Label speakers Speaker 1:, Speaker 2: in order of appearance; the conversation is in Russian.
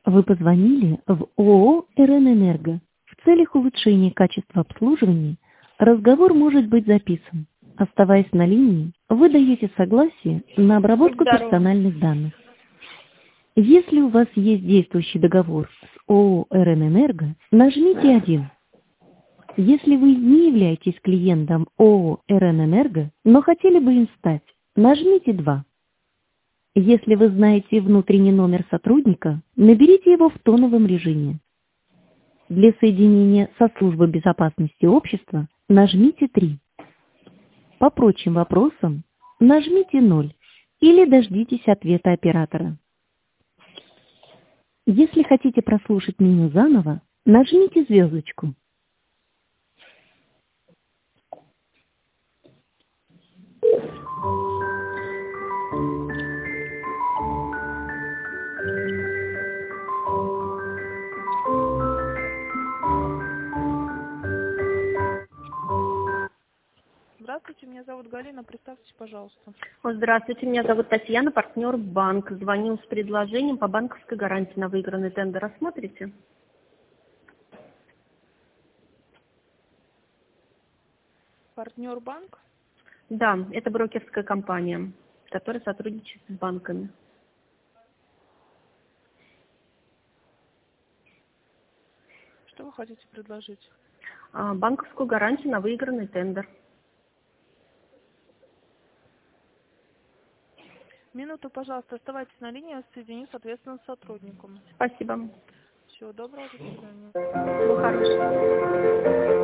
Speaker 1: Вы позвонили в ООО «РН-Энерго». В целях улучшения качества обслуживания разговор может быть записан. Оставаясь на линии, вы даете согласие на обработку персональных данных. Если у вас есть действующий договор с ООО «РН-Энерго», нажмите 1. Если вы не являетесь клиентом ООО «РН-Энерго», но хотели бы им стать, нажмите 2. Если вы знаете внутренний номер сотрудника, наберите его в тоновом режиме. Для соединения со службой безопасности общества нажмите 3. По прочим вопросам нажмите 0 или дождитесь ответа оператора. Если хотите прослушать меню заново, нажмите звездочку.
Speaker 2: Здравствуйте, меня зовут Галина, представьтесь, пожалуйста.
Speaker 3: Здравствуйте, меня зовут Татьяна, партнер банк. Звоню с предложением по банковской гарантии на выигранный тендер. Рассмотрите?
Speaker 2: Партнер банк?
Speaker 3: Да, это брокерская компания, которая сотрудничает с банками.
Speaker 2: Что вы хотите предложить?
Speaker 3: Банковскую гарантию на выигранный тендер.
Speaker 2: Минуту, пожалуйста, оставайтесь на линии, я соединю, соответственно, с сотрудником.
Speaker 3: Спасибо.
Speaker 2: Всего доброго, до свидания.
Speaker 3: Всего хорошего.